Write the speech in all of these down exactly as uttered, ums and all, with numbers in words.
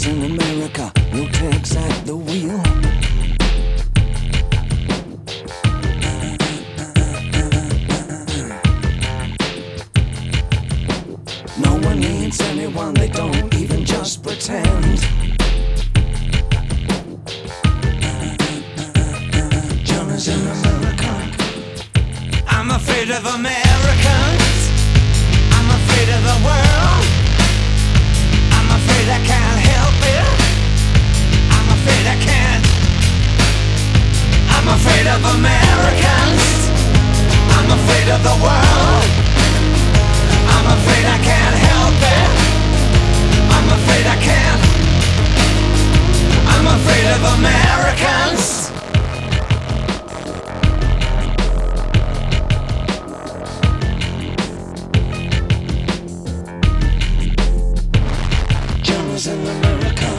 in America, no takes at the wheel. No one needs anyone, they don't even just pretend. John is in America. I'm afraid of Americans. I'm afraid of the world. I'm afraid I can't help it. I'm afraid I can't. I'm afraid of Americans. I'm afraid of the world. I'm afraid I can't help it. I'm afraid I can't. I'm afraid of Americans. Johnny's in America.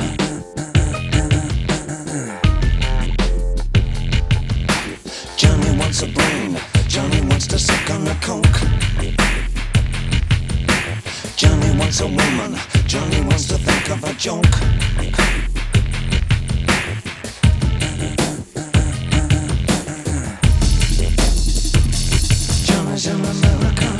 Johnny wants a brain. Johnny wants to suck on the coke. Johnny wants a woman. Johnny wants to think of a joke. Johnny's in America.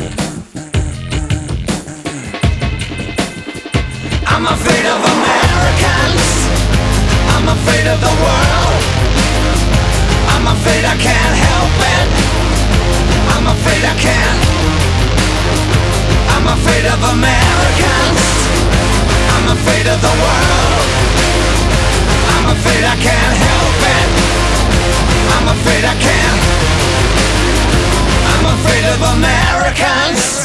I'm afraid of Americans. I'm afraid of the world. I'm afraid I can't help it. I'm afraid I can't. I'm afraid of Americans. I'm afraid of the world. I'm afraid I can't help it. I'm afraid I can't. I'm afraid of Americans.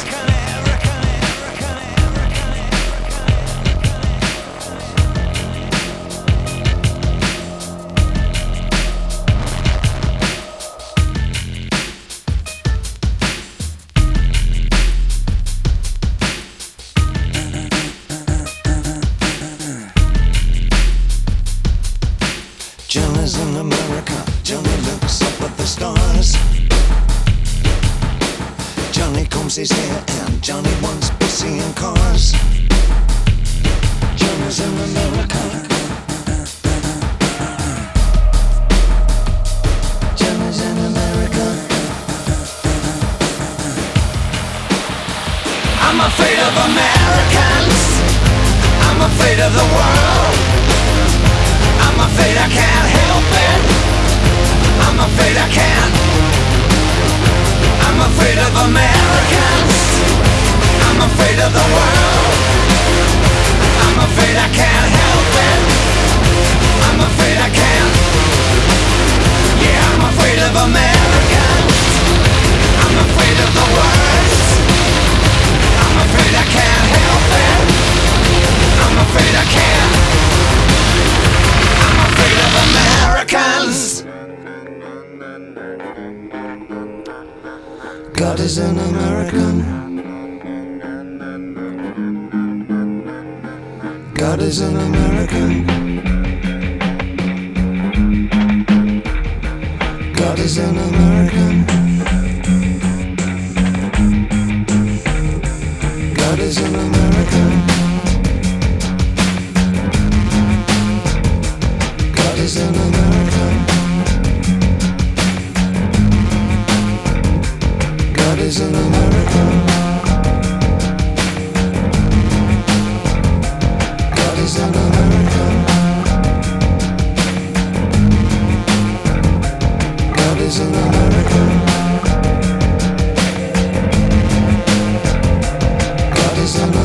Johnny's in America. Johnny looks up at the stars. Johnny combs his hair and Johnny wants to be seeing cars. Johnny's in America. Johnny's in America. I'm afraid of Americans. I'm afraid of the world. I'm afraid I can't help it. I'm afraid I can't. I'm afraid of Americans. I'm afraid of the world. I'm afraid I can't help it. I'm afraid I can't. Yeah, I'm afraid of Americans. I'm afraid of the worst. I'm afraid I can't help it. I'm afraid I can't. I'm afraid of Americans. God is an American. God is an American. God is an American. God is an American. God is an American. God is an American. God is an American. God is an American. God is an American.